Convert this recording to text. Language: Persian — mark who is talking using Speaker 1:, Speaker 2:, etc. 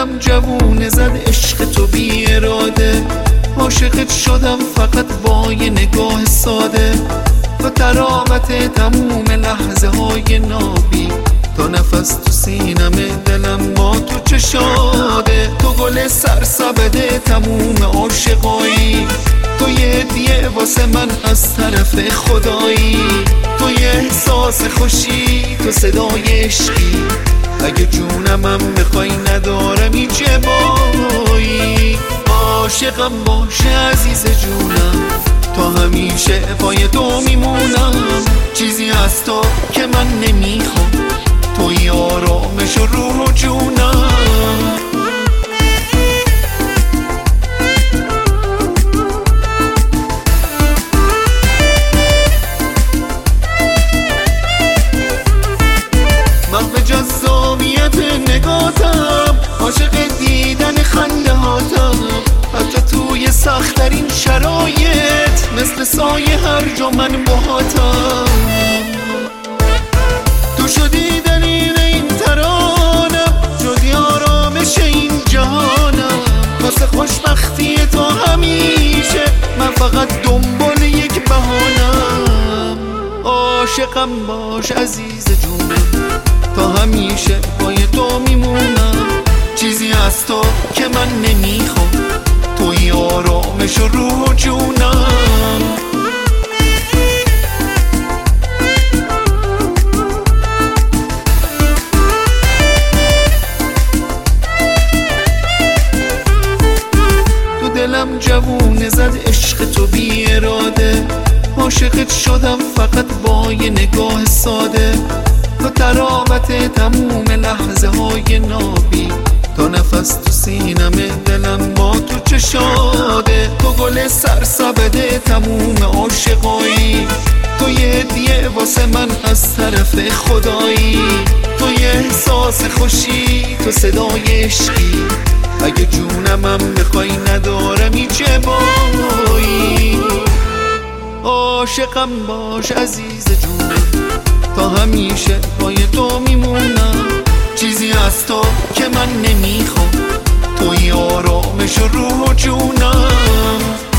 Speaker 1: دلم جوونه زد عشق تو بی اراده، عاشقت شدم فقط با یه نگاه ساده. تو تراوت تموم لحظه های نابی، تو نفس تو سینمه دلم با تو چشاده. تو گل سرسبده تموم عاشقایی، تو یه هدیه واسه من از طرف خدایی. تو یه احساس خوشی، تو صدای عشقی، اگه جونمم بخوای ندارم این جبایی. عاشقم باشه عزیز جونم، تا همیشه پای تو میمونم. چیزی از تو که من نمیخوام، توی آرامش و روح و جونم. محو جذابیت نگاتم، عاشق دیدن خنده هاتم. حتی توی سخت‌ترین شرایط، مثل سایه هر جا من باهاتم. تو شدی دلیل این ترانم، شدی آرامش این جهانم. واسه خوشبختی تو همیشه من فقط دنبال یک بهانم. عاشقم باش عزیز جونم، تا همیشه پای تو میمونم. چیزی از تو که من نمیخوام، توی آرامش و روح و جونم. تو دلم جوونه زد عشق تو بی اراده، عاشقت شدم فقط با یه نگاه ساده. تو تراوت تموم لحظه های نابی، تو نفس تو سینمه دلم با تو چشاده. تو گل سرسبده تموم عاشقایی، تو یه هدیه واسه من از طرف خدایی. تو یه احساس خوشی، تو صدای عشقی، اگه جونمم بخوای ندارم این جبایی. عاشقم باش عزیز جونم، تا همیشه پای تو میمونم. چیزی از تو که من نمیخوام، توی آرامش و روح و جونم.